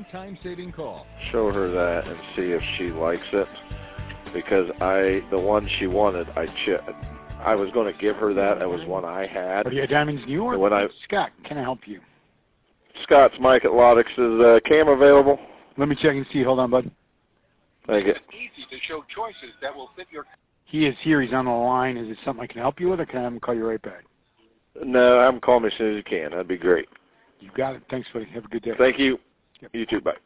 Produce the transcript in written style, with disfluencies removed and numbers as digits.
time-saving call. Show her that and see if she likes it, because the one she wanted, I was going to give her that. That was one I had. Are you Diamonds New York? Scott, can I help you? Scott's Mike at Loddix. Is Cam available? Let me check and see. Hold on, bud. Thank you. It's easy to show choices that will fit your... He is here. He's on the line. Is it something I can help you with, or can I have him call you right back? No, have him call me as soon as you can. That'd be great. You got it. Thanks, buddy. Have a good day. Thank you. Yep. You too. Bye.